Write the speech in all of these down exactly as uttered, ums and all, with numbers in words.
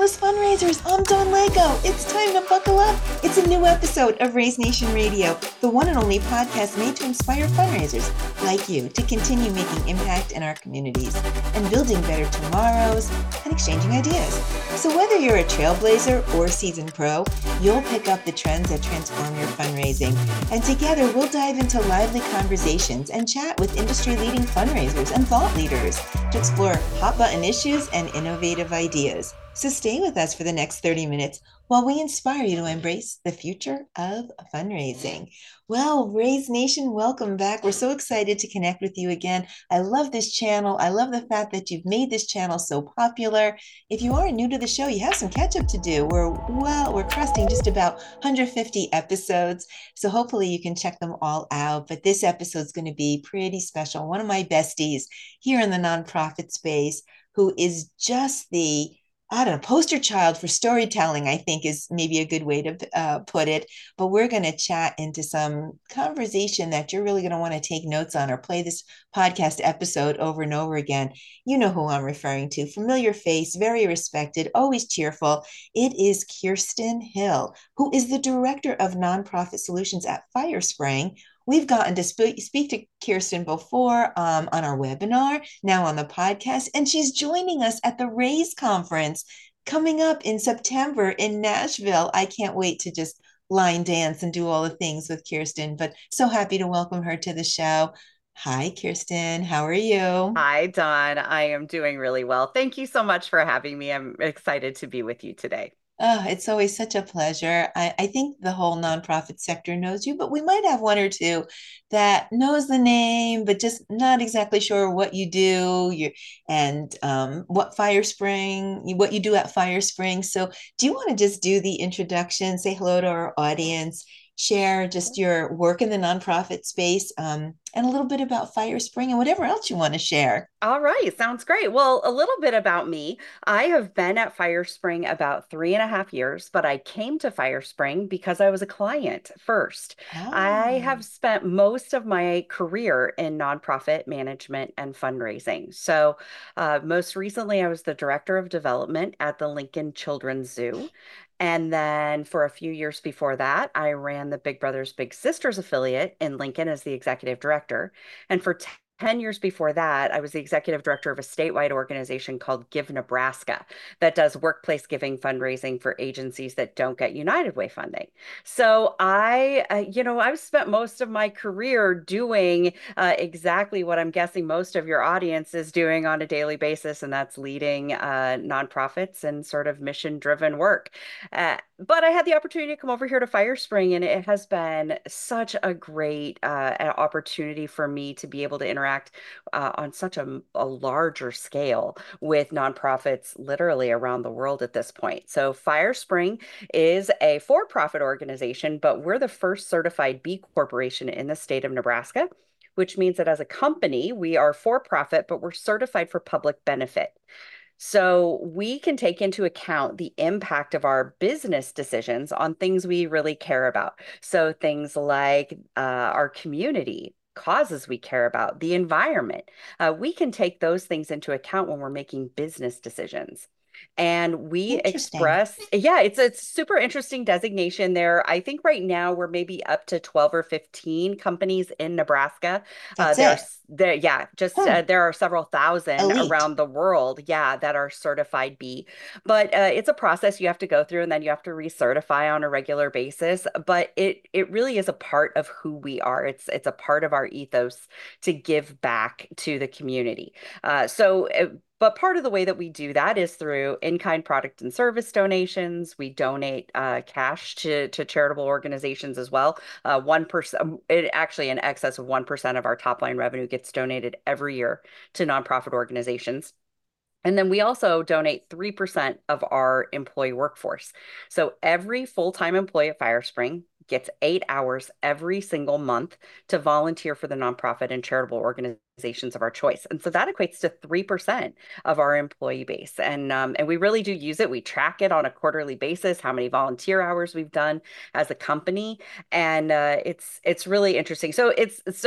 Fearless Fundraisers, I'm Dawn Lego. It's time to buckle up. It's a new episode of Raise Nation Radio, the one and only podcast made to inspire fundraisers like you to continue making impact in our communities and building better tomorrows and exchanging ideas. So whether you're a trailblazer or seasoned pro, you'll pick up the trends that transform your fundraising. And together we'll dive into lively conversations and chat with industry-leading fundraisers and thought leaders to explore hot button issues and innovative ideas. So stay with us for the next thirty minutes while we inspire you to embrace the future of fundraising. Well, Raise Nation, welcome back. We're so excited to connect with you again. I love this channel. I love the fact that you've made this channel so popular. If you are new to the show, you have some catch up to do. We're, well, we're cresting just about one hundred fifty episodes. So hopefully you can check them all out. But this episode is going to be pretty special. One of my besties here in the nonprofit space who is just the I don't know, poster child for storytelling, I think is maybe a good way to uh, put it. But we're going to chat into some conversation that you're really going to want to take notes on or play this podcast episode over and over again. You know who I'm referring to. Familiar face, very respected, always cheerful. It is Kirsten Hill, who is the Director of Nonprofit Solutions at Firespring. We've gotten to sp- speak to Kirsten before um, on our webinar, now on the podcast, and she's joining us at the Raise Conference coming up in September in Nashville. I can't wait to just line dance and do all the things with Kirsten, but so happy to welcome her to the show. Hi, Kirsten. How are you? Hi, Dawn. I am doing really well. Thank you so much for having me. I'm excited to be with you today. Oh, it's always such a pleasure. I, I think the whole nonprofit sector knows you, but we might have one or two that knows the name, but just not exactly sure what you do, you and um, what Firespring, what you do at Firespring. So, do you want to just do the introduction, say hello to our audience, share just your work in the nonprofit space, um, and a little bit about Firespring and whatever else you want to share? All right, sounds great. Well, a little bit about me. I have been at Firespring about three and a half years, but I came to Firespring because I was a client first. I Ah, have spent most of my career in nonprofit management and fundraising. So, uh, most recently, I was the director of development at the Lincoln Children's Zoo. And then for a few years before that, I ran the Big Brothers Big Sisters affiliate in Lincoln as the executive director. And for ten years before that, I was the executive director of a statewide organization called Give Nebraska that does workplace giving fundraising for agencies that don't get United Way funding. So I, uh, you know, I've spent most of my career doing uh, exactly what I'm guessing most of your audience is doing on a daily basis, and that's leading uh, nonprofits and sort of mission-driven work. Uh, but I had the opportunity to come over here to Firespring, and it has been such a great uh, opportunity for me to be able to interact uh, on such a, a larger scale with nonprofits literally around the world at this point. So, Firespring is a for profit organization, but we're the first certified B Corporation in the state of Nebraska. Which means that as a company, we are for profit, but we're certified for public benefit. So we can take into account the impact of our business decisions on things we really care about. So things like uh, our community, causes we care about, the environment. Uh, we can take those things into account when we're making business decisions. And we interesting. express, yeah, it's a super interesting designation there. I think right now we're maybe up to twelve or fifteen companies in Nebraska. Uh, That's it. there's there, yeah, just Huh. uh, there are several thousand Elite. around the world, yeah, that are certified B. But uh, it's a process you have to go through, and then you have to recertify on a regular basis. But it it really is a part of who we are. It's it's a part of our ethos to give back to the community. Uh, so. uh, but part of the way that we do that is through in-kind product and service donations. We donate uh, cash to, to charitable organizations as well. Uh, one percent, it actually in excess of one percent of our top line revenue gets donated every year to nonprofit organizations. And then we also donate three percent of our employee workforce. So every full-time employee at Firespring gets eight hours every single month to volunteer for the nonprofit and charitable organizations of our choice. And so that equates to three percent of our employee base. And, um, and we really do use it. We track it on a quarterly basis, how many volunteer hours we've done as a company. And uh, it's, it's really interesting. So it's, so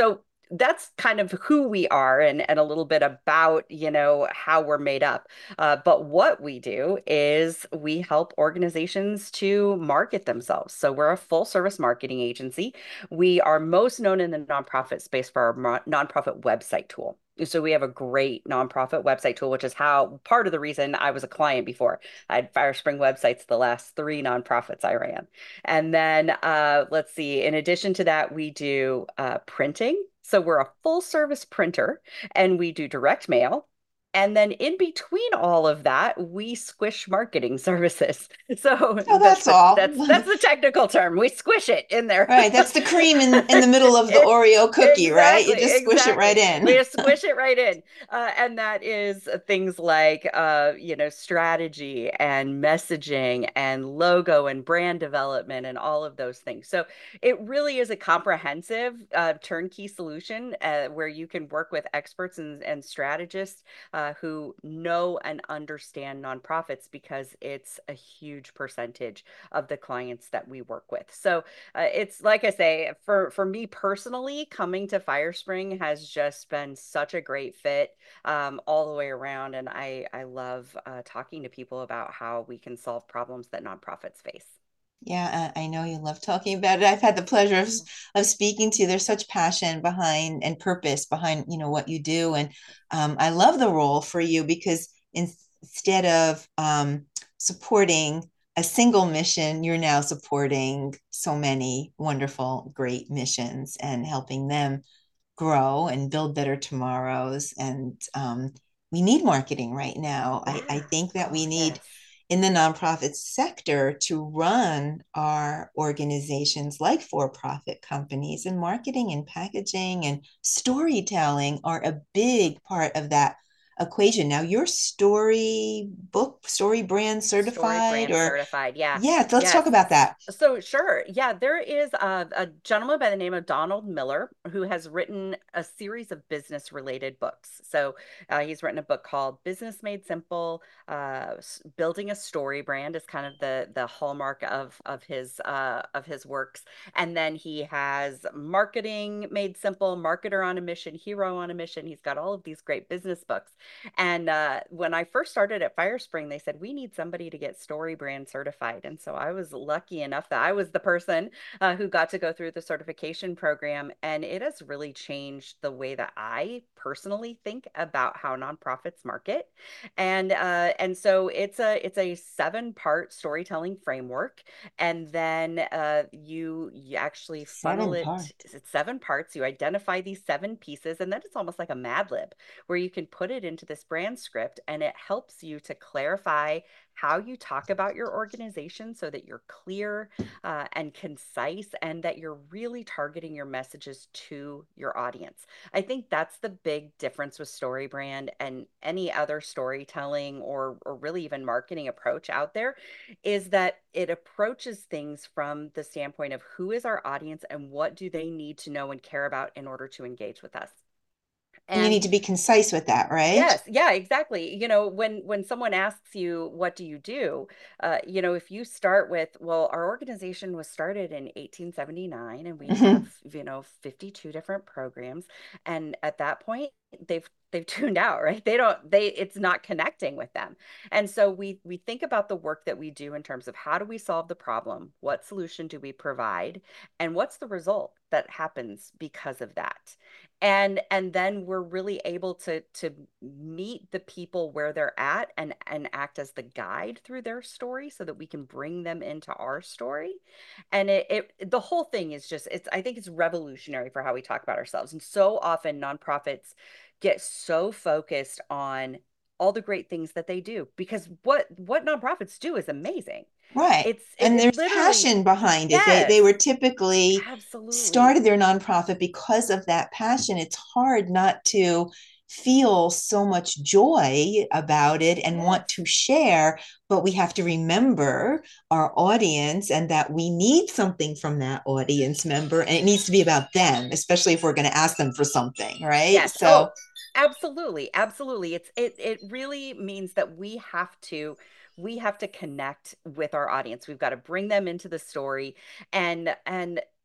that's kind of who we are, and, and a little bit about, you know, how we're made up. Uh, but what we do is we help organizations to market themselves. So we're a full service marketing agency. We are most known in the nonprofit space for our nonprofit website tool. So we have a great nonprofit website tool, which is how part of the reason I was a client before. I had FireSpring websites the last three nonprofits I ran. And then uh, let's see, in addition to that, we do uh, printing. So we're a full service printer and we do direct mail. And then in between all of that, we squish marketing services. So Oh, that's that's the all. that's that's the technical term. We squish it in there. Right. That's the cream in, in the middle of the It- Oreo cookie, right? You exactly, just squish it right exactly. We in. just squish it right in. Uh, and that is things like, uh, you know, strategy and messaging and logo and brand development and all of those things. So it really is a comprehensive uh, turnkey solution uh, where you can work with experts and, and strategists uh, who know and understand nonprofits because it's a huge percentage of the clients that we work with. So uh, it's like I say, for for me personally, coming to FireSpring has just been such a great fit um, all the way around, and I I love uh, talking to people about how we can solve problems that nonprofits face. Yeah, I I know you love talking about it. I've had the pleasure of of speaking to you. There's such passion behind and purpose behind, you know, what you do. And um, I love the role for you because in, instead of um, supporting a single mission, you're now supporting so many wonderful, great missions and helping them grow and build better tomorrows. And um, we need marketing right now. I, I Yeah. think that Oh, we need yes. in the nonprofit sector to run our organizations like for-profit companies, and marketing and packaging and storytelling are a big part of that equation. Now, you're story book, story brand Story certified, brand or certified. Yeah. yeah, let's talk Yes. about that. So sure. Yeah, there is a, a gentleman by the name of Donald Miller who has written a series of business related books. So uh, he's written a book called Business Made Simple. Uh, Building a Story Brand is kind of the the hallmark of of his uh, of his works. And then he has Marketing Made Simple, Marketer on a Mission, Hero on a Mission. He's got all of these great business books. And uh, when I first started at FireSpring, they said, we need somebody to get Story Brand certified. And so I was lucky enough that I was the person uh, who got to go through the certification program. And it has really changed the way that I personally think about how nonprofits market. And uh, and so it's a it's a seven part storytelling framework. And then uh, you you actually funnel Seven it. parts. It's seven parts. You identify these seven pieces, and then it's almost like a Mad Lib where you can put it into this brand script and it helps you to clarify how you talk about your organization so that you're clear uh, and concise and that you're really targeting your messages to your audience. I think that's the big difference with story brand and any other storytelling or, or really even marketing approach out there is that it approaches things from the standpoint of who is our audience and what do they need to know and care about in order to engage with us. And you And need to be concise with that, right? yes, yeah, exactly. You know, when when someone asks you, what do you do? Uh, you know, if you start with, well, our organization was started in eighteen seventy-nine and we have, you know, fifty-two different programs. And at that point, they've they've tuned out, right? They don't they it's not connecting with them. And so we we think about the work that we do in terms of how do we solve the problem? What solution do we provide? And what's the result that happens because of that? and and then we're really able to to meet the people where they're at and and act as the guide through their story so that we can bring them into our story. And it, it the whole thing is just it's I think it's revolutionary for how we talk about ourselves. And so often nonprofits get so focused on all the great things that they do because what what nonprofits do is amazing. Right. It's it, And it there's literally passion behind it. They yes, they were typically absolutely. started their nonprofit because of that passion. It's hard not to feel so much joy about it and want Yes. to share, but we have to remember our audience and that we need something from that audience member, and it needs to be about them, especially if we're going to ask them for something, right? Yes. So Oh, absolutely. Absolutely. It's it it really means that we have to we have to connect with our audience. We've got to bring them into the story and and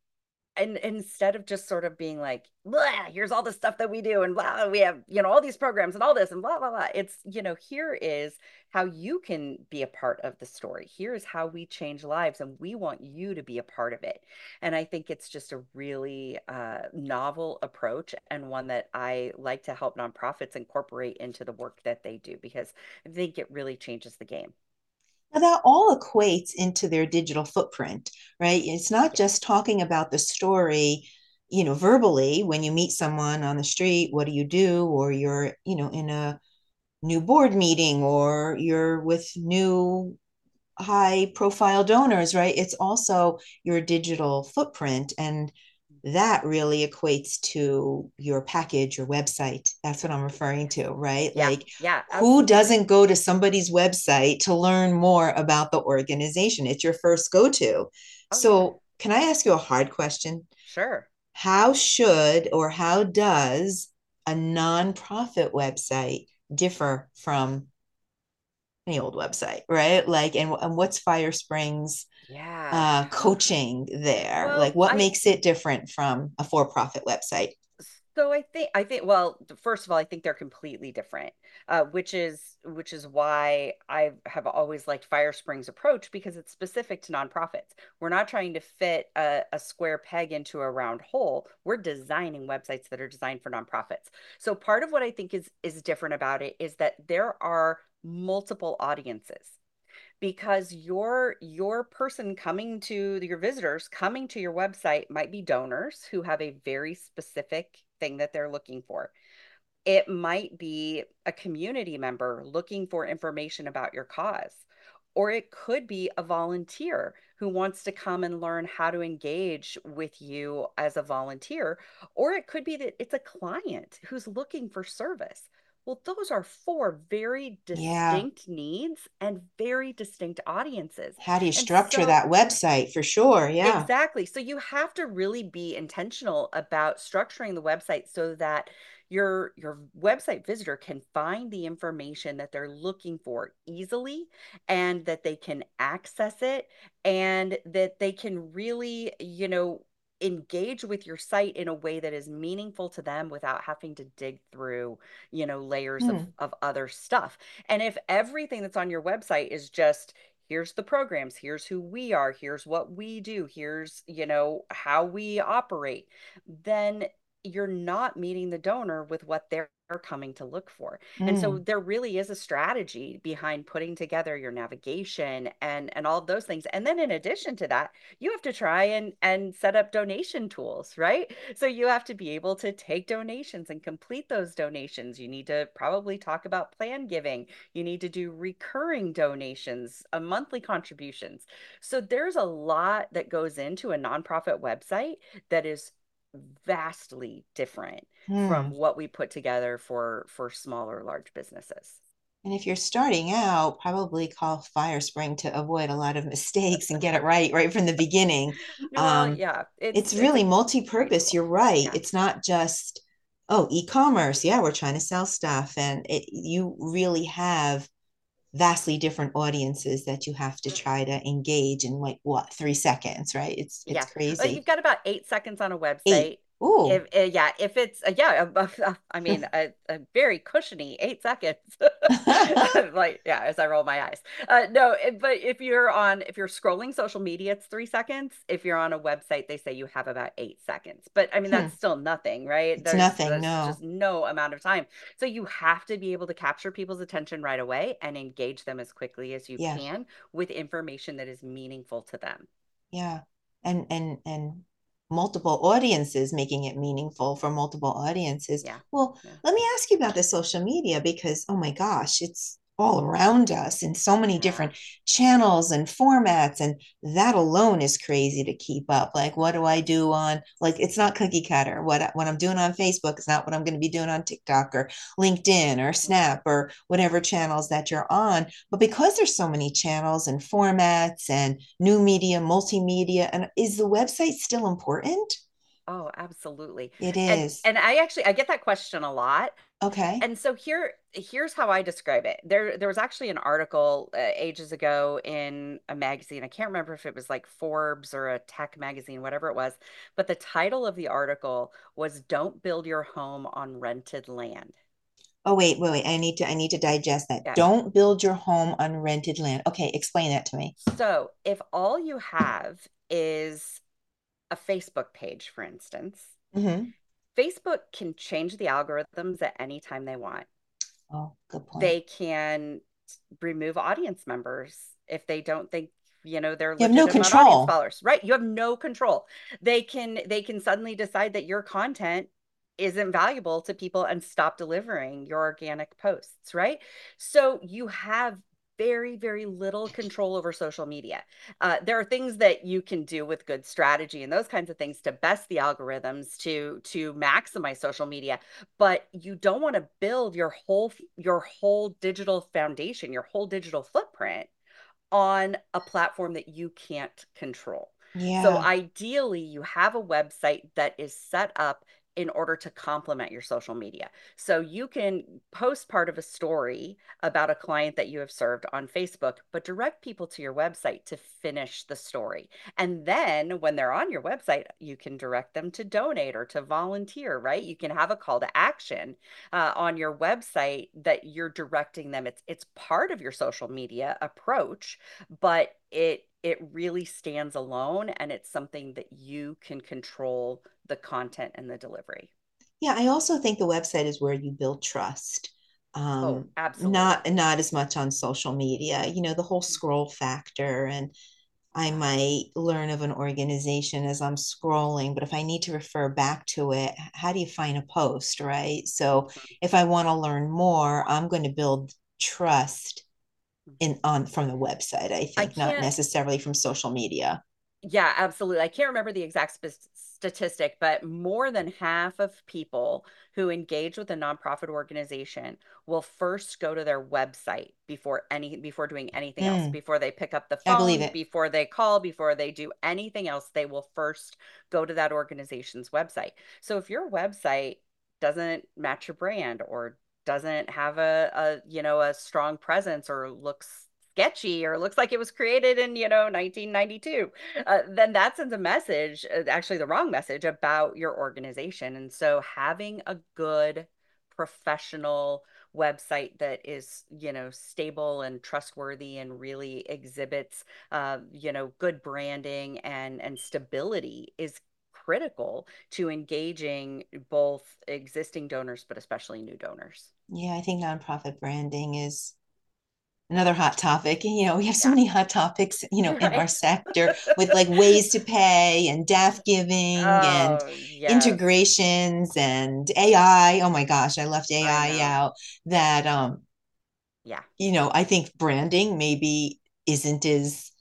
and instead of just sort of being like, blah, here's all the stuff that we do, and blah, we have, you know, all these programs and all this and blah, blah, blah. It's, you know, here is how you can be a part of the story. Here's how we change lives, and we want you to be a part of it. And I think it's just a really uh, novel approach, and one that I like to help nonprofits incorporate into the work that they do, because I think it really changes the game. Now, that all equates into their digital footprint, right? It's not Yes. just talking about the story, you know, verbally when you meet someone on the street, what do you do? Or you're, you know, in a new board meeting or you're with new high profile donors, right? It's also your digital footprint. And that really equates to your package, your website. That's what I'm referring to, right? Yeah. Like, Yeah, who absolutely. doesn't go to somebody's website to learn more about the organization? It's your first go to. Oh, yeah. So, can I ask you a hard question? Sure. How should or how does a nonprofit website differ from any old website, right? Like, and, and what's FireSpring's Yeah. uh, Ooh. coaching there? Like, Well, what I makes it different from a for-profit website? so I think I think well, first of all, I think they're completely different, uh, which is which is why I have always liked FireSpring's approach, because it's specific to nonprofits. We're not trying to fit a, a square peg into a round hole. We're designing websites that are designed for nonprofits. So part of what I think is is different about it is that there are multiple audiences, because your your person coming to your visitors coming to your website might be donors who have a very specific thing that they're looking for. It might be a community member looking for information about your cause, or it could be a volunteer who wants to come and learn how to engage with you as a volunteer, or it could be that it's a client who's looking for service. Well, those are four very Yeah. distinct needs and very distinct audiences. How do you And structure so that website for sure? Yeah. exactly. So you have to really be intentional about structuring the website so that your your website visitor can find the information that they're looking for easily, and that they can access it, and that they can really, you know, engage with your site in a way that is meaningful to them without having to dig through, you know, layers of Hmm. of other stuff. And if everything that's on your website is just, here's the programs, here's who we are, here's what we do, here's, you know, how we operate, then you're not meeting the donor with what they're coming to look for. And so Hmm. there really is a strategy behind putting together your navigation and and all of those things. And then in addition to that, you have to try and and set up donation tools, right? So you have to be able to take donations and complete those donations. You need to probably talk about plan giving. You need to do recurring donations, a monthly contributions. So there's a lot that goes into a nonprofit website that is vastly different from Hmm. what we put together for for small or large businesses. And if you're starting out, probably call FireSpring to avoid a lot of mistakes and get it right right from the beginning. Well, Um, yeah, it's it's it's a really great multi-purpose. tool. You're right. Yeah. It's not just, oh, e-commerce. Yeah, we're trying to sell stuff. And it, you really have vastly different audiences that you have to try to engage in like what, three seconds, right? It's it's Yeah. Well, crazy. you've got about eight seconds on a Eight. website. Oh. If uh, yeah, if it's uh, yeah, uh, uh, I mean a, a very cushiony eight seconds. Like yeah, as I roll my eyes. Uh, no, it- but if you're on if you're scrolling social media, it's three seconds. If you're on a website, they say you have about eight seconds. But I mean Hmm. that's still nothing, right? It's There's nothing, there's no. just no amount of time. So you have to be able to capture people's attention right away and engage them as quickly as you Yeah. can with information that is meaningful to them. Yeah. And and and multiple audiences, making it meaningful for multiple audiences. Yeah. Well, Yeah. let me ask you about the social media because oh my gosh, it's all around us in so many Yeah. different channels and formats, and that alone is crazy to keep up. Like, what do I do on, like, it's not cookie cutter. What what I'm doing on Facebook is not what I'm going to be doing on TikTok or LinkedIn or Mhm. Snap or whatever channels that you're on. But because there's so many channels and formats and new media, multimedia, and is the website still important? Oh, absolutely. It And is. and I actually I get that question a lot. Okay. And so here, here's how I describe it. There, there was actually an article uh, ages ago in a magazine. I can't remember if it was like Forbes or a tech magazine, whatever it was. But the title of the article was "Don't Build Your Home on Rented Land." Oh, wait, wait, wait. I need to I need to digest that. Yeah. Don't build your home on rented land. Okay, explain that to me. So if all you have is a Facebook page, for instance, Hmm. Facebook can change the algorithms at any time they want. Oh, good point. They can remove audience members if they don't think you know they're You have no legitimate audience control. followers, right? You have no control. They can they can suddenly decide that your content isn't valuable to people and stop delivering your organic posts, right? So you have very, very little control over social media. Uh, there are things that you can do with good strategy and those kinds of things to best the algorithms to to maximize social media, but you don't want to build your whole your whole digital foundation, your whole digital footprint on a platform that you can't control. So Yeah. ideally, you have a website that is set up in order to complement your social media. So you can post part of a story about a client that you have served on Facebook, but direct people to your website to finish the story. And then when they're on your website, you can direct them to donate or to volunteer, right? You can have a call to action uh, on your website that you're directing them. It's it's part of your social media approach, but it it really stands alone, and it's something that you can control the content and the delivery. Yeah, I also think the website is where you build trust. Oh, Um, absolutely. not not as much on social media. You know, the whole scroll factor, and I might learn of an organization as I'm scrolling, but if I need to refer back to it, how do you find a post, right? So Mhm, if I want to learn more, I'm going to build trust mhm. in on from the website, I I think, not can't necessarily from social media. Yeah, absolutely. I can't remember the exact sp- statistic, but more than half of people who engage with a nonprofit organization will first go to their website before any before doing anything else. Mm, Before they pick up the I believe phone, it. before they call, before they do anything else, they will first go to that organization's website. So if your website doesn't match your brand or doesn't have a, a you know a strong presence or looks sketchy or looks like it was created in you know nineteen ninety-two, uh, then that sends a message, uh, actually the wrong message about your organization. And so having a good professional website that is, you know, stable and trustworthy and really exhibits, uh, you know, good branding and and stability is critical to engaging both existing donors, but especially new donors. Yeah, I think nonprofit branding is another hot topic. You know, we have so Yeah. many hot topics, you know, in our Right. sector with like ways to pay and death giving and Oh, yes. integrations and A I. Oh my gosh, I left I A I know. out. That um, Yeah. you know, I think branding maybe isn't as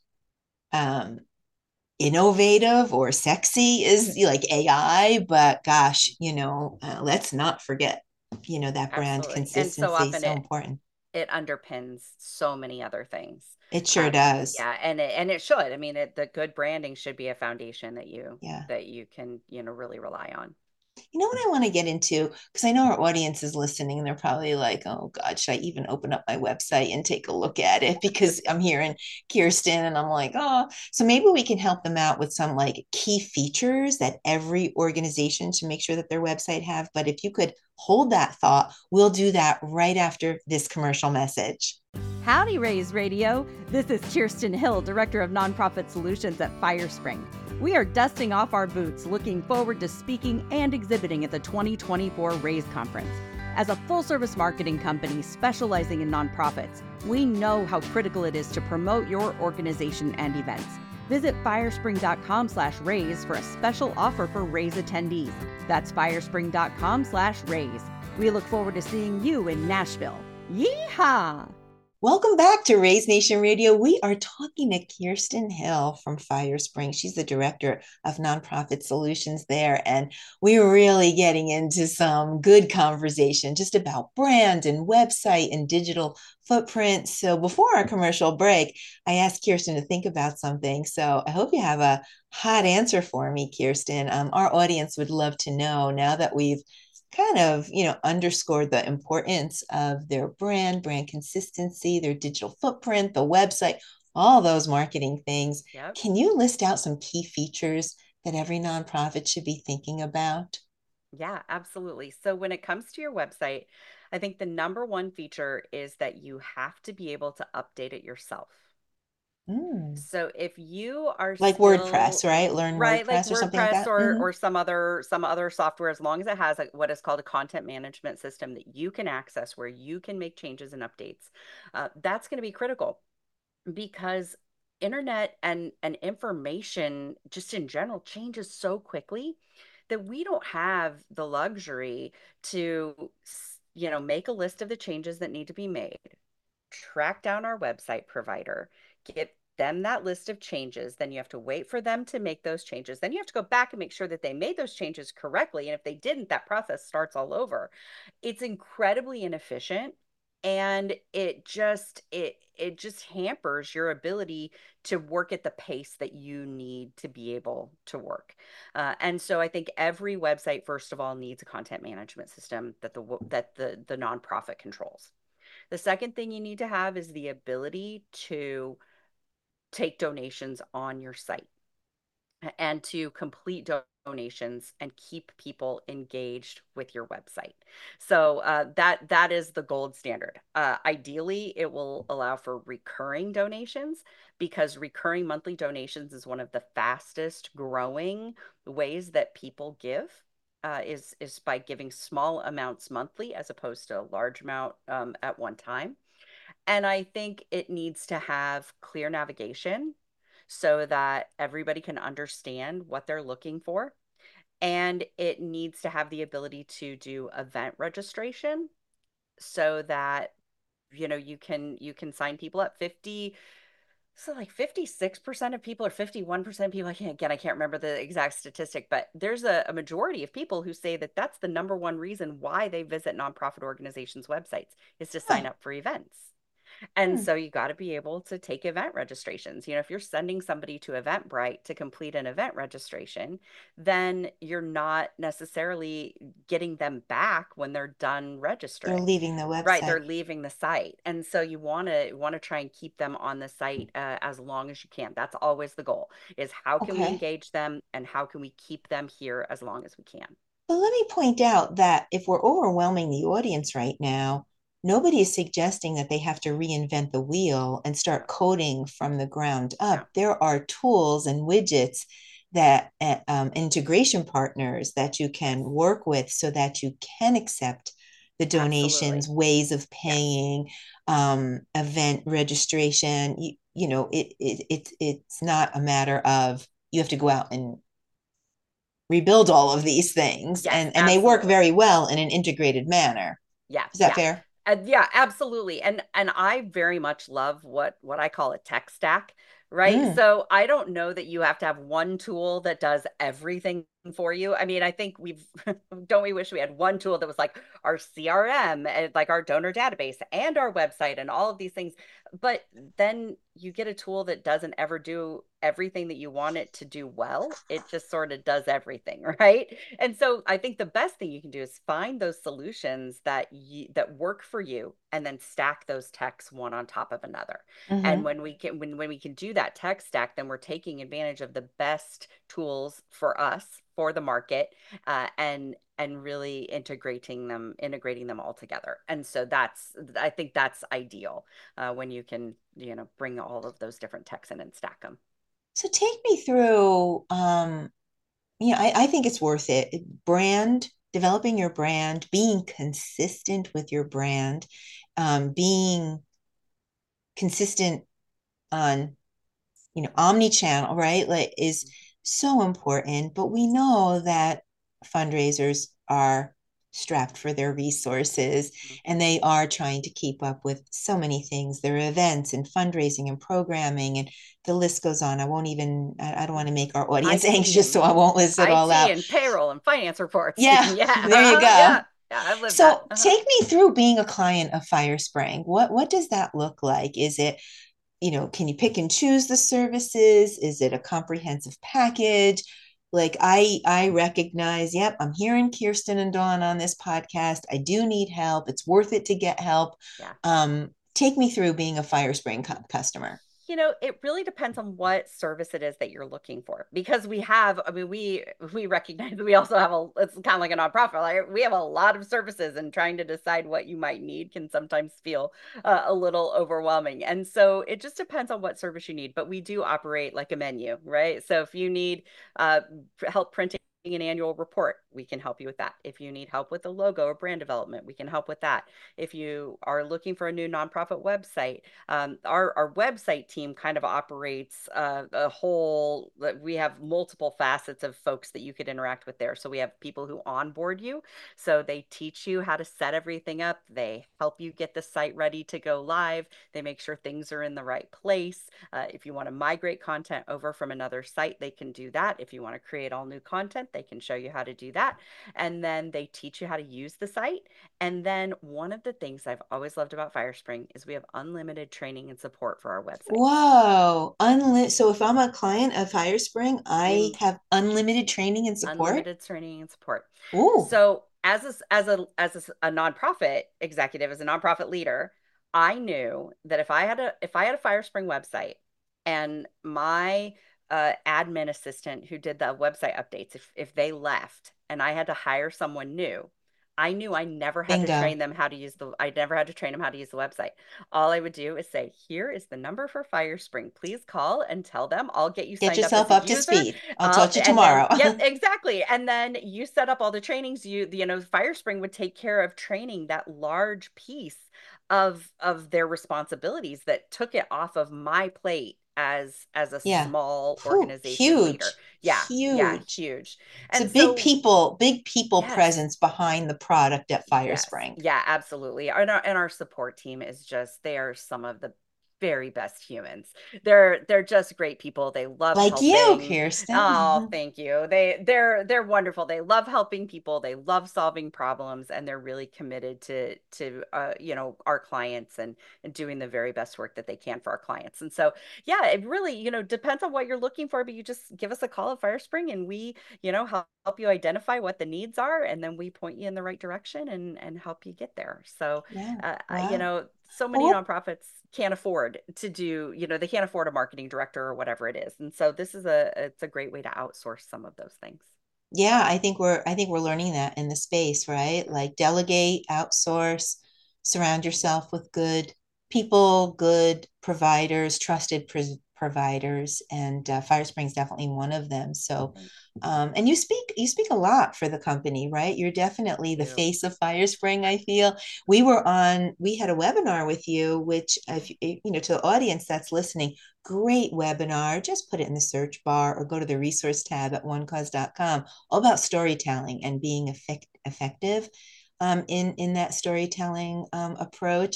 um innovative or sexy as like A I, but gosh, you know, uh, let's not forget, you know, that brand Absolutely. And so consistency is often so it important. it underpins so many other things. It sure Um, does. yeah, and it, and it should. I mean, it, the good branding should be a foundation that you Yeah. that you can, you know, really rely on. You know what I want to get into? Because I know our audience is listening and they're probably like, oh God, should I even open up my website and take a look at it? Because I'm hearing Kirsten and I'm like, oh, so maybe we can help them out with some like key features that every organization should make sure that their website have. But if you could hold that thought, we'll do that right after this commercial message. Howdy, Raise Radio. This is Kirsten Hill, Director of Nonprofit Solutions at Firespring. We are dusting off our boots, looking forward to speaking and exhibiting at the twenty twenty-four Raise Conference. As a full-service marketing company specializing in nonprofits, we know how critical it is to promote your organization and events. Visit firespring.com slash raise for a special offer for Raise attendees. That's firespring.com slash raise. We look forward to seeing you in Nashville. Yeehaw! Welcome back to Raise Nation Radio. We are talking to Kirsten Hill from Firespring. She's the director of nonprofit solutions there. And we're really getting into some good conversation just about brand and website and digital footprint. So before our commercial break, I asked Kirsten to think about something. So I hope you have a hot answer for me, Kirsten. Um, our audience would love to know now that we've kind of, you know, underscore the importance of their brand, brand consistency, their digital footprint, the website, all those marketing things. Yep. Can you list out some key features that every nonprofit should be thinking about? Yeah, absolutely. So when it comes to your website, I think the number one feature is that you have to be able to update it yourself. Mm. So if you are Like WordPress, still right? Learn right, like WordPress or something like WordPress that. or Mm-hmm. or some other some other software, as long as it has a, what is called a content management system that you can access where you can make changes and updates, uh, that's going to be critical because internet and and information just in general changes so quickly that we don't have the luxury to you know make a list of the changes that need to be made, track down our website provider, get them that list of changes. Then you have to wait for them to make those changes. Then you have to go back and make sure that they made those changes correctly. And if they didn't, that process starts all over. It's incredibly inefficient. And it just it it just hampers your ability to work at the pace that you need to be able to work. Uh, and so I think every website, first of all, needs a content management system that the that the the nonprofit controls. The second thing you need to have is the ability to take donations on your site and to complete donations and keep people engaged with your website. So uh, that that is the gold standard. Uh, ideally, it will allow for recurring donations because recurring monthly donations is one of the fastest growing ways that people give. Uh, is is by giving small amounts monthly as opposed to a large amount um, at one time. And I think it needs to have clear navigation so that everybody can understand what they're looking for. And it needs to have the ability to do event registration so that you know you can you can sign people up. fifty so like fifty-six percent of people or fifty-one percent of people, I can't, again, I can't remember the exact statistic, but there's a, a majority of people who say that that's the number one reason why they visit nonprofit organizations' websites is to sign Huh. up for events. And Hmm. so you got to be able to take event registrations. You know, if you're sending somebody to Eventbrite to complete an event registration, then you're not necessarily getting them back when they're done They're registering. leaving the Right, website. they're leaving the site. And so you want to want to try and keep them on the site uh, as long as you can. That's always the goal, is how can we Okay. engage them and how can we keep them here as long as we can. But let me point out that if we're overwhelming the audience right now, nobody is suggesting that they have to reinvent the wheel and No, start coding from the ground no. up. There are tools and widgets that uh, um, integration partners that you can work with so that you can accept the donations, Absolutely. ways of Yeah. paying, um, event registration. You, you know, it, it it it's not a matter of you have to go out and rebuild all of these things, Yes, and and they work absolutely. very well in an integrated manner. Yeah, Is that yeah. fair? Uh, yeah, absolutely. And and I very much love what what I call a tech stack, right? Mm. So I don't know that you have to have one tool that does everything for you. I mean, I think we've don't we wish we had one tool that was like our C R M and like our donor database and our website and all of these things. But then you get a tool that doesn't ever do everything that you want it to do well. It just sort of does everything, right? And so I think the best thing you can do is find those solutions that you that work for you and then stack those techs one on top of another. And Mm-hmm. when we can when when we can do that tech stack, then we're taking advantage of the best tools for us, for the market, uh, and and really integrating them integrating them all together. And so that's I think that's ideal uh, when you can, you know, bring all of those different techs in and stack them. So take me through. Um, you know, I, I think it's worth it. Brand, developing your brand, being consistent with your brand, um, being consistent on, you know, omni-channel, right? Like is so important. But we know that fundraisers are strapped for their resources and they are trying to keep up with so many things. There are events and fundraising and programming, and the list goes on. I won't even, I, I don't want to make our audience I T anxious, and so I won't list it all I T out. and payroll and finance reports. Yeah, Yeah, there you uh-huh, go. yeah, yeah. I've lived that. So Uh-huh. take me through being a client of FireSpring. What what does that look like? Is it, you know, can you pick and choose the services? Is it a comprehensive package? like I I recognize, yep, I'm hearing Kirsten and Dawn on this podcast. I do need help. It's worth it to get help. Yeah. Um, take me through being a FireSpring cu- customer. You know, it really depends on what service it is that you're looking for, because we have, I mean, we we recognize that we also have a, it's kind of like a nonprofit, like we have a lot of services, and trying to decide what you might need can sometimes feel uh, a little overwhelming. And so it just depends on what service you need, but we do operate like a menu, right? So if you need uh, help printing an annual report, we can help you with that. If you need help with the logo or brand development, we can help with that. If you are looking for a new nonprofit website, um, our, our website team kind of operates uh, a whole, we have multiple facets of folks that you could interact with there. So we have people who onboard you. So they teach you how to set everything up. They help you get the site ready to go live. They make sure things are in the right place. Uh, if you want to migrate content over from another site, they can do that. If you want to create all new content, they can show you how to do that. And then they teach you how to use the site. And then one of the things I've always loved about FireSpring is we have unlimited training and support for our website. Whoa, unli- so if I'm a client of FireSpring, I We have unlimited training and support. unlimited training and support. Ooh, So as a, as a as a, a nonprofit executive, as a nonprofit leader, I knew that if I had a if I had a FireSpring website, and my uh, admin assistant who did the website updates, if if they left and I had to hire someone new, I knew I never had to bingo. train them how to use the I never had to train them how to use the website. All I would do is say, here is the number for FireSpring. Please call and tell them. I'll get you Get signed up as yourself a up to user. speed. I'll Uh, talk to you and then, tomorrow. yep, exactly. And then you set up all the trainings. You, you know, FireSpring would take care of training that large piece of of their responsibilities that took it off of my plate as as a Yeah. small Whew, organization leader. huge, Yeah, yeah, huge. huge. It's a And big so, people, big people yes. presence behind the product at Yes. FireSpring. Yeah, absolutely. And our, and our support team is just, they are some of the very best humans. They're they're just great people. They love Like you, helping. Oh, Kirsten. thank you. They they're they're wonderful. They love helping people. They love solving problems, and they're really committed to to uh, you know, our clients, and and doing the very best work that they can for our clients. And so, yeah, it really, you know, depends on what you're looking for, but you just give us a call at FireSpring, and we, you know, help help you identify what the needs are, and then we point you in the right direction, and and help you get there. So Yeah. uh, you Wow. know, so Well, many what nonprofits can't afford to do, you know, they can't afford a marketing director or whatever it is, and so this is a it's a great way to outsource some of those things. yeah, I think we're I think we're learning that in the space, right? Like delegate, outsource, surround yourself with good people, good providers, trusted pr- providers, and uh, FireSpring's definitely one of them. So, Thank um, and you speak you speak a lot for the company, right? You're definitely the you. face of FireSpring, I feel. We were on, we had a webinar with you, which if you, you know, to the audience that's listening, great webinar. Just put it in the search bar or go to the resource tab at one cause dot com, all about storytelling and being effect- effective um, in in that storytelling um, approach.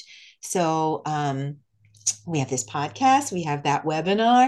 So um, we have this podcast, we have that webinar,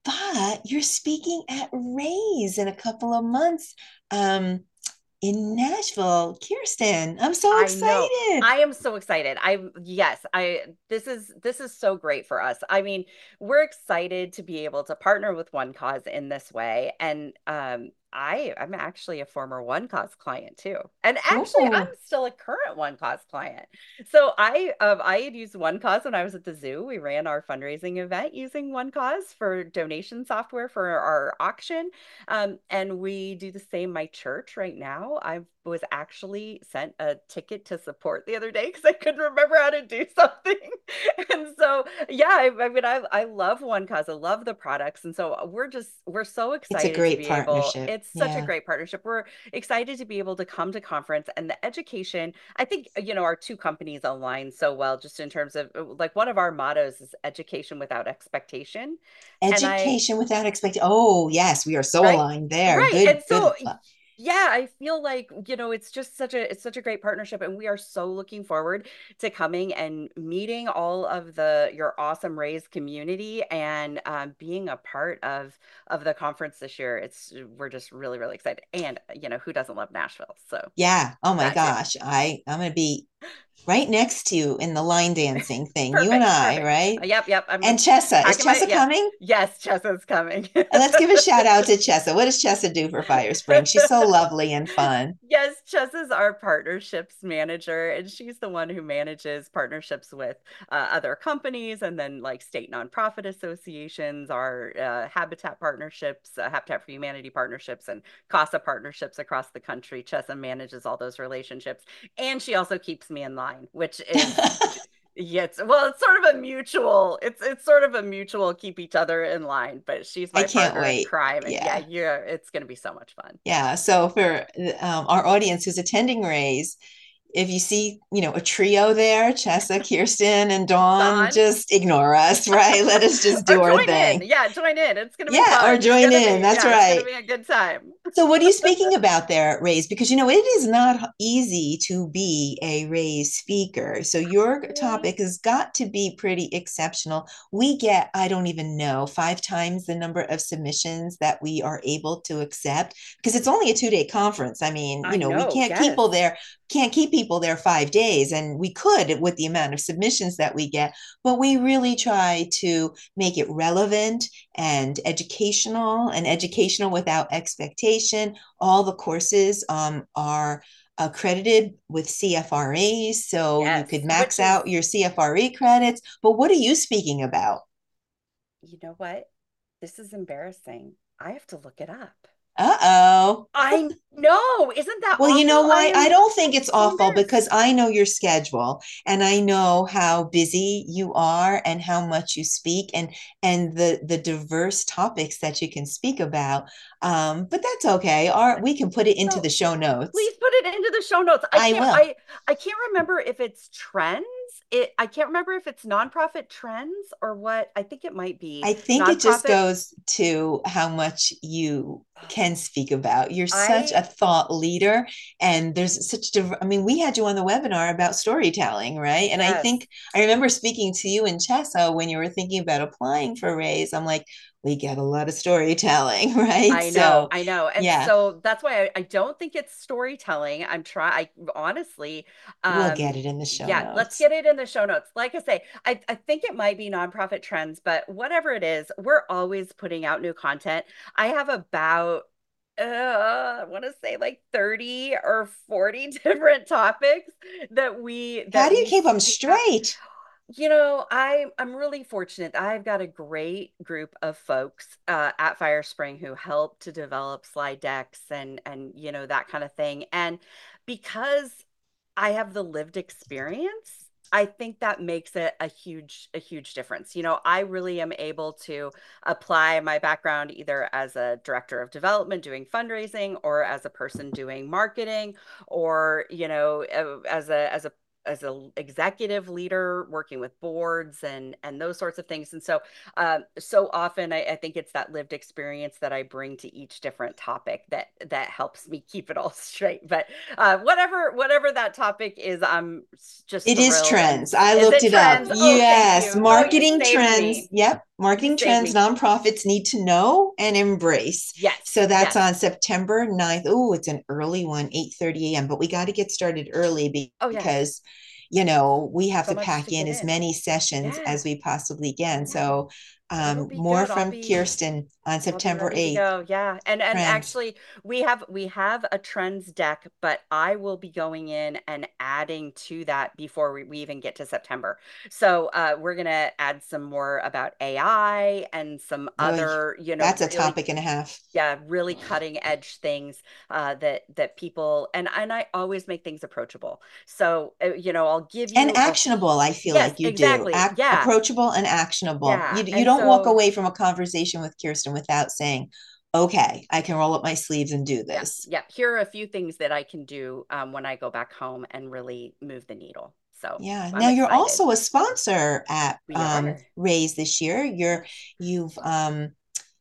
but you're speaking at Raise in a couple of months um, in Nashville. Kirsten, I'm so I know. excited. I am so excited. I yes, I this is this is so great for us. I mean, we're excited to be able to partner with One Cause in this way. And um I I'm actually a former One Cause client too. And actually I'm Oh, still a current One Cause client. So I um I had used One Cause when I was at the zoo. We ran our fundraising event using One Cause for donation software for our auction. Um, and we do the same. My church right now, I was actually sent a ticket to support the other day because I couldn't remember how to do something. And so, yeah, I, I mean, I, I love One Cause. I love the products. And so we're just, we're so it's a excited to great be able, partnership. it's such a Yeah. great partnership. We're excited to be able to come to conference, and the education. I think, you know, our two companies align so well, just in terms of, like, one of our mottos is education without expectation. And I, Education without expectation. Oh, yes, we are so right, aligned there. right. Good, And so, good. uh, yeah, I feel like, you know, it's just such a it's such a great partnership, and we are so looking forward to coming and meeting all of the your awesome Raise community, and um, being a part of of the conference this year. It's We're just really, really excited. And, you know, who doesn't love Nashville? So Yeah. Oh my that too. gosh. I I'm gonna be right next to you in the line dancing thing, you and Perfect, I, perfect. right? Uh, yep, yep. I'm And just Chessa, is packing my, Chessa yes, coming? yes, Chessa's coming. And let's give a shout out to Chessa. What does Chessa do for Fire Spring? She's so lovely and fun. Yes, Chess is our partnerships manager, and she's the one who manages partnerships with uh, other companies and then like state nonprofit associations, our uh, habitat partnerships, uh, Habitat for Humanity partnerships, and CASA partnerships across the country. Chessa manages all those relationships, and she also keeps me in line, which is yeah, it's well, it's sort of a mutual, it's it's sort of a mutual keep each other in line, but she's I my can't partner in wait. crime, and yeah, Yeah. yeah, it's gonna be so much fun. Yeah. So for um, our audience who's attending Raise, if you see, you know, a trio there, Chessa, Kirsten, and Dawn, Dawn. just ignore us, right? Let us just Or do our join in. thing. Yeah, join in. It's gonna be Yeah, or fun. It's join gonna in. be, That's yeah, it's gonna right. be a good time. So, what are you speaking about there, Raise? Because you know it is not easy to be a Raise speaker. So, your Really? topic has got to be pretty exceptional. We get, I don't even know, five times the number of submissions that we are able to accept because it's only a two day conference. I mean, you I know, we know, can't keep yes. people there, can't keep people there five days, and we could with the amount of submissions that we get, but we really try to make it relevant and educational and educational without expectation. All the courses um, are accredited with C F R Es, so you Yes. could Which max is, out your C F R E credits. But what are you speaking about? you know what? This is embarrassing. I have to look it up. Uh-oh. I know. Isn't that Well, you awful? know I why? I am don't think it's so awful embarrassed. because I know your schedule and I know how busy you are and how much you speak and and the the diverse topics that you can speak about. Um, but that's okay. Our we can put it into So the show notes. please put it into the show notes. I I can't will. I I can't remember if it's trends. It I can't remember if it's nonprofit trends or what. I think it might be I think it just nonprofit. goes to how much you can speak about. You're such a I thought leader, and there's such. Div- I mean, we had you on the webinar about storytelling, right? And I yes. think I remember speaking to you in Chessa when you were thinking about applying for Raise. I'm like, we get a lot of storytelling, right? I know, So, I know. And yeah, so that's why I, I don't think it's storytelling. I'm trying, I honestly, we'll get um, it in the show yeah, let's notes. get it in the show notes. Like I say, I, I think it might be nonprofit trends, but whatever it is, we're always putting out new content. I have about uh, I want to say like thirty or forty different topics that we How that do you we keep them speak about. straight? You know, I I'm really fortunate. I've got a great group of folks uh, at Firespring who help to develop slide decks and and you know that kind of thing. And because I have the lived experience, I think that makes it a huge a huge difference. You know, I really am able to apply my background either as a director of development doing fundraising or as a person doing marketing or, you know, uh, as a as a as a executive leader working with boards and and those sorts of things. And so um, so often I, I think it's that lived experience that I bring to each different topic that that helps me keep it all straight. But uh, whatever whatever that topic is, I'm just It is thrilled. And trends. I is looked it it up. trends? Oh, thank Yes, you. Oh, you marketing saved trends. me. Yep, You marketing saved trends me. nonprofits need to know and embrace. Yes, So that's yes. on September ninth. Oh, it's an early one, eight thirty a m, but we got to get started early be- Oh, yes. because you know, we have So to much pack to in get as in. many sessions Yeah, as we possibly can. yeah. So It'll um, be more good. I'll from be Kirsten on I'll be September ready to eighth. go. Yeah. And and Trends. actually we have we have a trends deck, but I will be going in and adding to that before we, we even get to September. So uh we're gonna add some more about A I and some Oh, other, you know, that's a really topic and a half. yeah, really cutting edge things uh that that people and and I always make things approachable. So uh, you know, I'll give And you a actionable, I feel yes, like you do. exactly. Ac- Yeah. approachable and actionable. Yeah. You, you And don't walk so away from a conversation with Kirsten without saying, okay, I can roll up my sleeves and do yeah, this. yeah. Here are a few things that I can do um, when I go back home and really move the needle. So Yeah. Now I'm you're excited. also a sponsor at We um, are. Raise this year. You're Yes. you've um,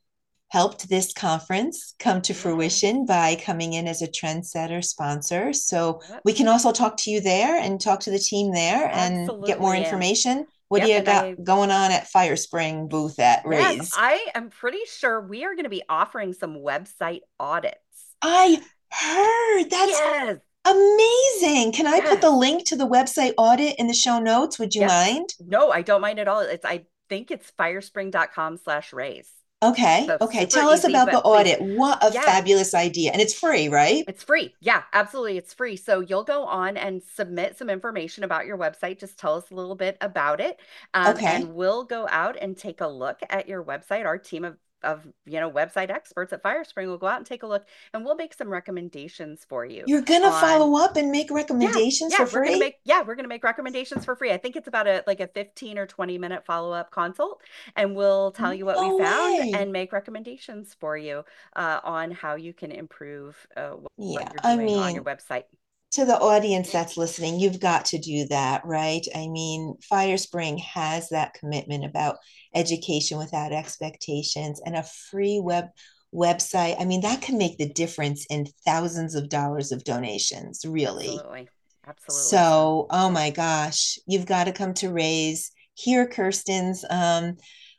helped this conference come to Yes. fruition by coming in as a trendsetter sponsor. So Yep. we can also talk to you there and talk to the team there and get more Absolutely. And information. What do yep. you And got I, going on at Firespring booth at yes, Raise? I am pretty sure we are going to be offering some website audits. I heard that's Yes. Amazing. Can I put the Yes. link to the website audit in the show notes? Would you Yep. mind? No, I don't mind at all. It's I think it's firespring.com slash raise. Okay. So Okay. super Tell us easy, about the but please. audit. What a Yeah, fabulous idea. And it's free, right? it's free. Yeah, absolutely. It's free. So you'll go on and submit some information about your website. Just tell us a little bit about it. Um, Okay. and we'll go out and take a look at your website. Our team of of you know website experts at Firespring will go out and take a look, and we'll make some recommendations for you You're going to on. follow up and make Yeah, recommendations for yeah, we're gonna free? make yeah, we're gonna make recommendations for free. I think it's about a like a fifteen or twenty minute follow-up consult, and we'll tell you what we No found way. and make recommendations for you uh, on how you can improve uh, wh- what Yeah. you're I doing on your mean, website. to the audience that's listening, you've got to do that, right? I mean, Firespring has that commitment about education without expectations and a free web website. I mean, that can make the difference in thousands of dollars of donations, really. Absolutely. Absolutely. So, So, oh my gosh, you've got to come to Raise, hear Kirsten's um,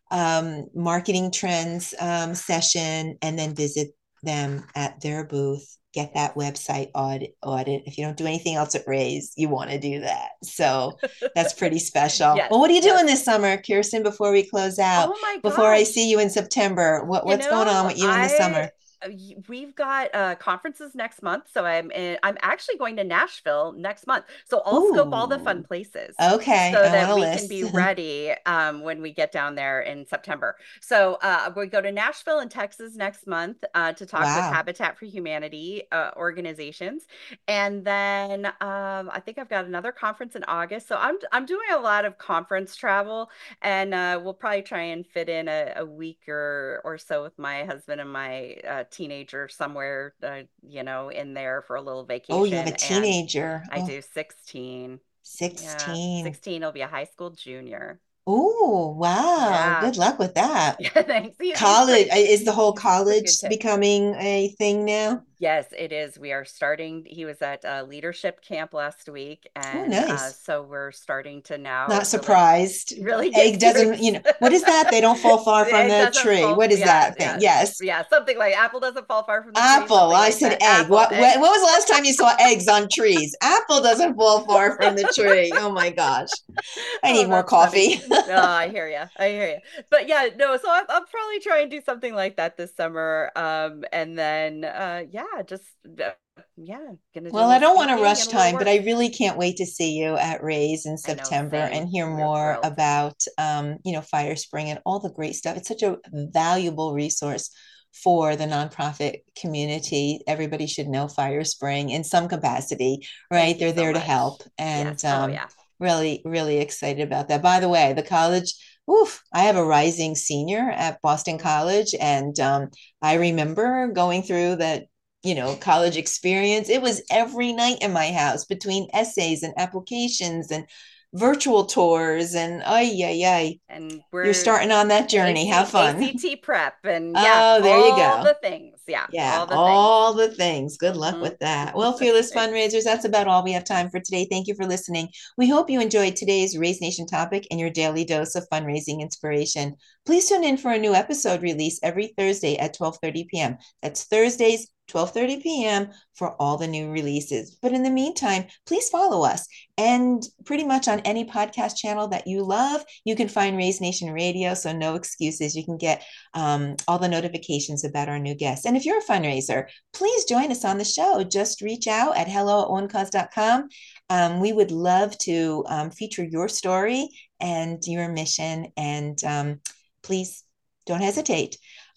um, marketing trends um, session, and then visit them at their booth. Get yes. that website audit. Audit. If you don't do anything else at Raise, you want to do that. So that's pretty special. Yes, Well, what are you yes. doing this summer, Kirsten? Before we close out, Oh my before I gosh. see you in September, what You what's going on know, with you in the I summer? uh, y- we've got uh conferences next month, so I'm in, I'm actually going to Nashville next month. So I'll scope all the fun Ooh, places okay. so I'm on that a we can list. be ready um when we get down there in September. So uh we go to Nashville and Texas next month uh to talk with Wow. Habitat for Humanity uh, organizations. And then um I think I've got another conference in August. So I'm I'm doing a lot of conference travel, and uh, we'll probably try and fit in a, a week or or so with my husband and my uh, teenager somewhere, uh, you know, in there for a little Oh, you have a vacation. And teenager. I Oh, do sixteen. Yeah, sixteen. sixteen. He'll be a high school junior. Oh, wow. Yeah. Good luck with that. Yeah, thanks. He's, he's College, pretty, uh, is the whole he's a pretty good college kid. becoming a thing now? Yes, it is. We are starting. He was at uh, leadership camp last week, Oh, and uh, nice. so we're starting to now Not really, surprised. really get Egg doesn't, serious. you know, what is that? They don't fall far from It the doesn't tree. fall. What is Yeah, that thing? yeah, Yes. yeah. Something like apple doesn't fall far from the tree. Apple. Something I like said that. egg. Apple, What, egg. when, when was the last time you saw eggs on trees? Apple doesn't fall far from the tree. Oh my gosh. I Oh, need more that's funny. coffee. Oh, I hear you. I hear you. But yeah, no. So I'll, I'll probably try and do something like that this summer. Um, and then uh, yeah, just uh, yeah, gonna do a Well, I little don't want to speaking rush and a little time, but I work. really can't wait to see you at Raise in I know, September same. and hear We're more thrilled. about, um, you know, Firespring and all the great stuff. It's such a valuable resource for the nonprofit community. Everybody should know Firespring in some capacity, right? Thank you They're so there to much. help, Yes. and Oh um, yeah. really, really excited about that. By the way, the college. Oof, I have a rising senior at Boston Mm. College, and um, I remember going through that you know, college experience. It was every night in my house between essays and applications and virtual tours and ay, ay, ay. And You're we're starting on that journey. Have AC fun. A C T prep, and yeah, Oh, there you all go. the things. Yeah, Yeah, all the things. all the things. Good luck Hmm. with that. Well, Fearless Thanks. Fundraisers, that's about all we have time for today. Thank you for listening. We hope you enjoyed today's Raise Nation topic and your daily dose of fundraising inspiration. Please tune in for a new episode release every Thursday at twelve thirty p.m. That's Thursdays, twelve thirty p.m. for all the new releases. But in the meantime, please follow us. And pretty much on any podcast channel that you love, you can find Raise Nation Radio. So no excuses. You can get um, all the notifications about our new guests. And if you're a fundraiser, please join us on the show. Just reach out at hello at one cause dot com. Um, we would love to um, feature your story and your mission. And um, please don't hesitate.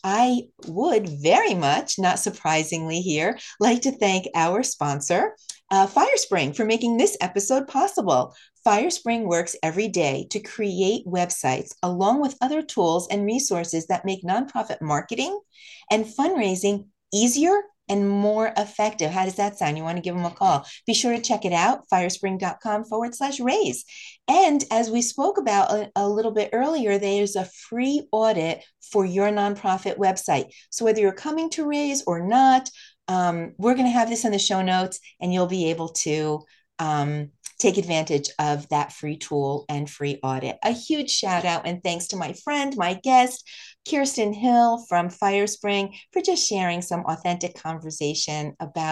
I would very much, not surprisingly here, like to thank our sponsor, uh, Firespring, for making this episode possible. Firespring works every day to create websites along with other tools and resources that make nonprofit marketing and fundraising easier and more effective. How does that sound? You want to give them a call. Be sure to check it out, firespring.com forward slash raise. And as we spoke about a, a little bit earlier, there's a free audit for your nonprofit website. So whether you're coming to Raise or not, um, we're going to have this in the show notes and you'll be able to um, take advantage of that free tool and free audit. A huge shout out and thanks to my friend, my guest, Kirsten Hill from Firespring, for just sharing some authentic conversation about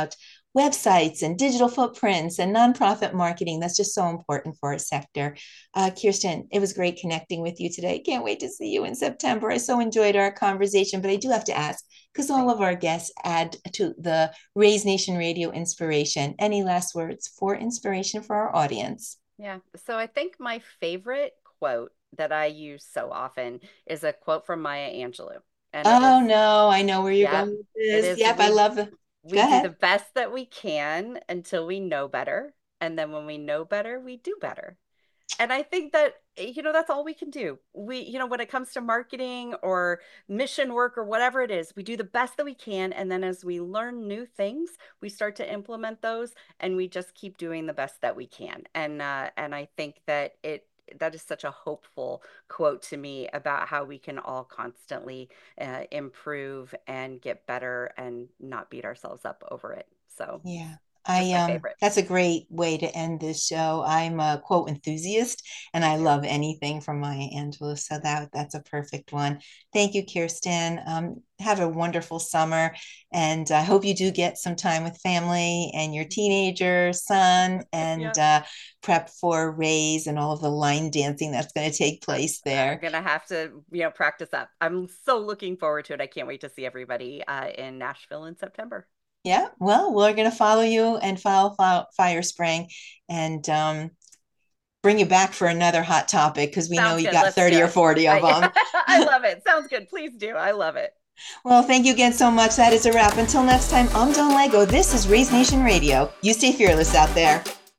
websites and digital footprints and nonprofit marketing. That's just so important for our sector. Uh, Kirsten, it was great connecting with you today. Can't wait to see you in September. I so enjoyed our conversation, but I do have to ask, because all of our guests add to the Raise Nation Radio inspiration. Any last words for inspiration for our audience? Yeah. So I think my favorite quote that I use so often is a quote from Maya Angelou. And oh, is, no, I know where you're yep, going with this. is, Yep, we, I love the. We do the best that we can until we know better. And then when we know better, we do better. And I think that, you know, that's all we can do. We, you know, when it comes to marketing or mission work or whatever it is, we do the best that we can. And then as we learn new things, we start to implement those and we just keep doing the best that we can. And, uh, and I think that it, that is such a hopeful quote to me about how we can all constantly uh, improve and get better and not beat ourselves up over it. So yeah. I um that's a great way to end this show. I'm a quote enthusiast and I love anything from Maya Angelou. So that that's a perfect one. Thank you, Kirsten. Um, have a wonderful summer. And I hope you do get some time with family and your teenager son and yep. uh, prep for Raise and all of the line dancing that's going to take place there. I'm going to have to, you know, practice up. I'm so looking forward to it. I can't wait to see everybody uh, in Nashville in September. Yeah, well, we're going to follow you and follow Fire Spring and um, bring you back for another hot topic because we Sounds know you good. got Let's thirty or forty of them. I love it. Sounds good. Please do. I love it. Well, thank you again so much. That is a wrap. Until next time, I'm Dawn Lego. This is Raise Nation Radio. You stay fearless out there.